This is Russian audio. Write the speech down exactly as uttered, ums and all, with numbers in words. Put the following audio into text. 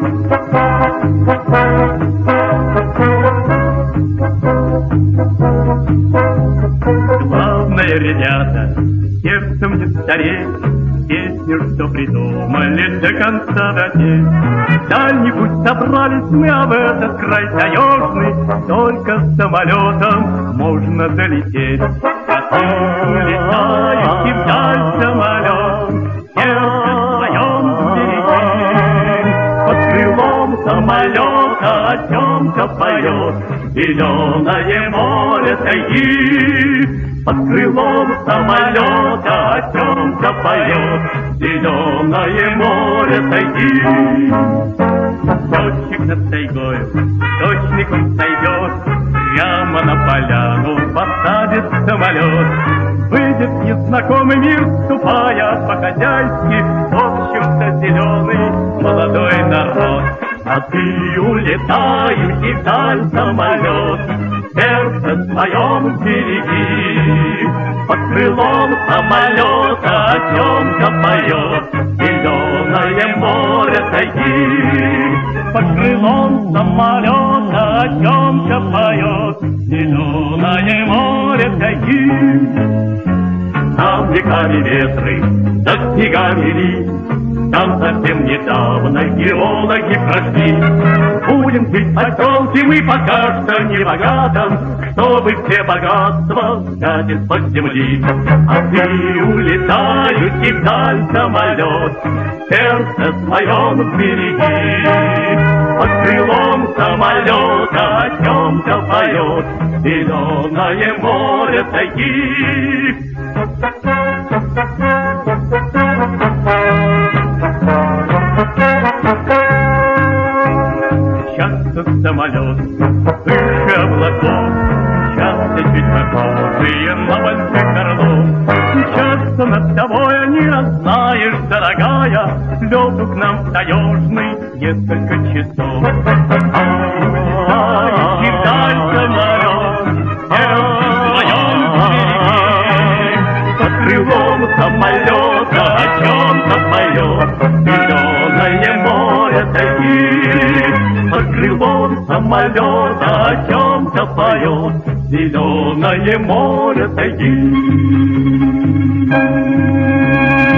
Главное, ребята, сердцем не стареть, песню, что придумали, до конца допеть. В дальний путь собрались мы, а в этот край таежный только самолетом можно долететь. Улетающий вдаль самолет, сердце своем береги. Под крылом самолета о чем-то поет зеленое море тайги. Под крылом самолета о чем-то поет зеленое море тайги. Летчик над тайгою, точник он сойдет, прямо на поляну посадит самолет. Выйдет в незнакомый мир, ступая по-хозяйски, в общем-то зеленый молодой народ. А ты улетающий вдаль самолет, сердце своем береги. Под крылом самолета о чем-то поет зеленое море тайги. Под крылом самолета о чем-то поет зеленое море тайги. Там веками ветры, да снегами ли, там совсем недавно геологи прошли. Будем жить поселке мы пока что не богатым, чтобы все богатства взять из-под земли. А ты улетающий вдаль самолет, сердце своем береги. Под крылом самолета о чем-то поет зеленое море тайги. Часто самолет выше облаков, часто чуть похожие на больших орлов. Часто над тобой не знаешь, дорогая, лету к нам в таежный несколько часов. А улетающий вдаль самолет, сердце своем береги. Под крылом самолета о чем-то поет зеленое море тайги. Под крылом самолета о чем-то поет зеленое море тайги.